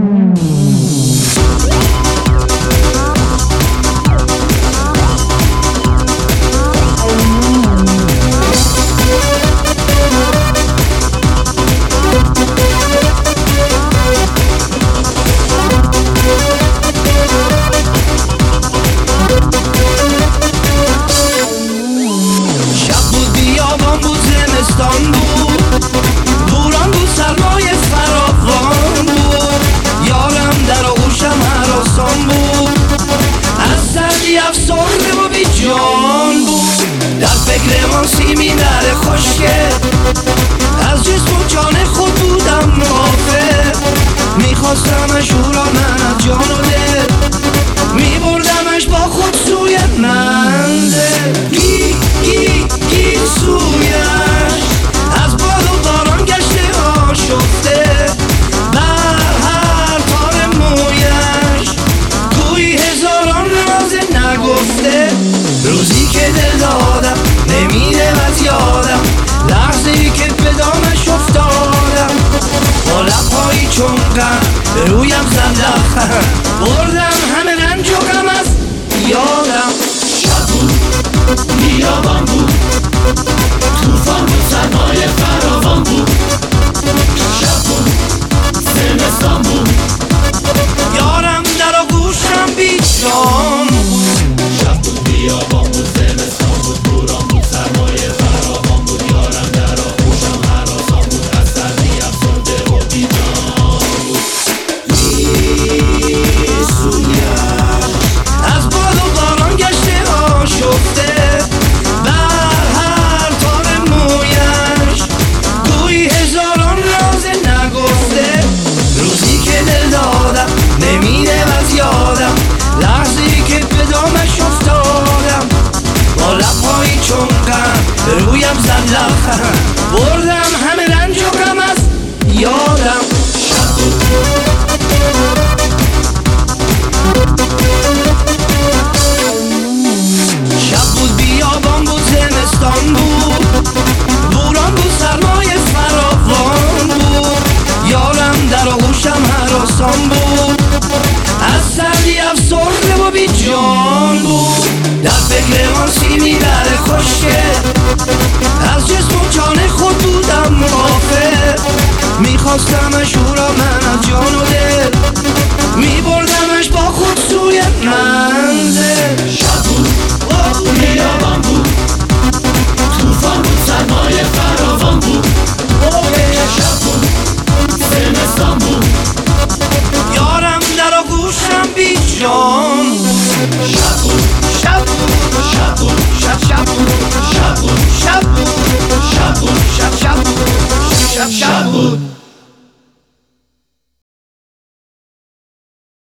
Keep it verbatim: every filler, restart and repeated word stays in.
زمستان بود، بوران بود، سرمای فراوان بود، یارم در آغوشم هراسان بود، از سردی افسرده و بی جان بود، در فکر ماسیمی نره خشکه، از جسم و جان خود بودم غافل، میخواستمش او را من از جان و دل، میبردمش با خود سوی منزل، گی گی گی سویش از باد و باران گشته آشفته، بر هر تار مویش گویی هزاران راز نگفته، روزی که دل دادم نمیره از یادم، لحظه‌ای که به دامش افتادم، با لب‌هایی چون غم به رویم زد لبخند، بردم همه رنج و غم از یادم. شب بود، بیابان بود، توفان بود، سرمایه فراوان بود، شب بود، زمستان بود، یارم در آغوشم بی جان بود. شب بود، بیابان بود، زمستان بود، بوران بود، سرمایه فراوان بود، یارم در آغوشم هراسان بود، از سردی افسرده و بی جان بود. از باد و باران گشته آشفته، بر هر تار مویش گویی هزاران راز نگفته، روزی که دل دادم نمیره از یادم، لحظه‌ای که به دامش افتادم، با لب‌هایی چون غم به رویم زد لبخند، بردم همه رنج و غم از یادم. شب بود، شب بود، بیابان بود، زمستان بود، بوران بود، سرمای فراوان بود، یارم در آغوشم هراسان بود، از سردی افسرده و بی جان بود، در فکر ماسیمی نره خشکه، از جسم و جان خود بودم غافل، میخواستمش او را من از جان و دل، میبردمش با خود سوی منزل. شب بود، بیابان بود، توفان بود، سرمایه فراوان بود، شب بود، زمستان بود، یارم در آغوشم بی جان بود. شب بود، شب بود، شب بود، شب شب بود، شب بود، شب بود، شب بود، شب شب بود، شب شب بود.